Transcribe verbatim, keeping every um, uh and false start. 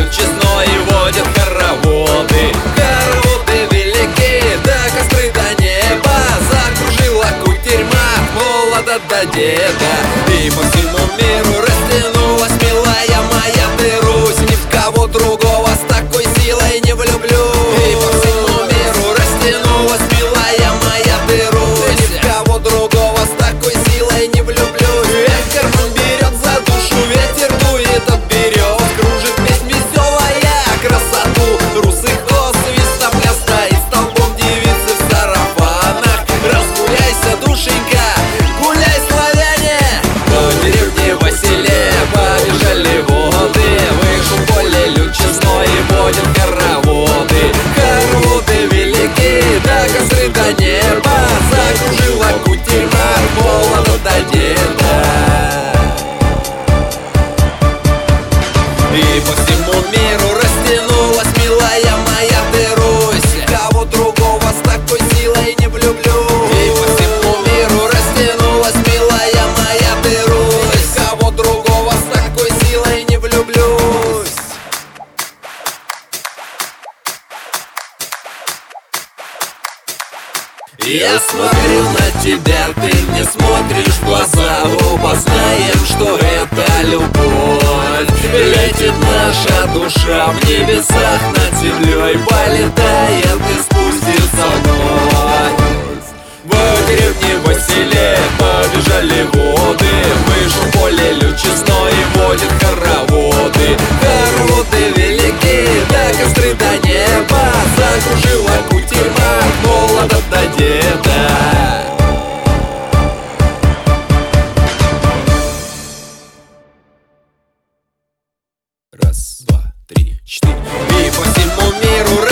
лучезной водят хороводы. Хороводы велики, да костры до неба, закружила кутерьма от молода до деда. И по всему миру растянулась, милая моя, ты Русь, ни в кого другого с такой силой не влюблю. И по всему миру растянулась, милая моя, ты Русь, ни в кого другого с такой силой не влюблю. Ветер он берет за душу, ветер дует от берез, кружит песнь веселая, красоту русых ос, свистопля стоит столбом девицы в сарафанах. Разгуляйся, душенька, гуляй, славяне. По деревне Василе побежали воды, вышел поле лючезной и водят хороводы. Хороводы велики, да костры до неба, закружила кутерьма от молода до деда. И по всему миру растянулась, милая моя, ты Русь, кого другого с такой силой не влюблю. И по всему миру растянулась, милая моя, ты Русь, кого другого с такой силой не влюблюсь. Я смотрю на тебя, ты мне смотришь в глаза, оба знаем, что это любовь. Летит наша душа в небесах над землей, полетает и спустится вновь. В деревне Василе побежали воды, вышел поле лючезной и водят хороводы. Хороводы велики, да костры до неба, закружила кутерьма от молода до деда. Раз, два, три, четыре. И по всему миру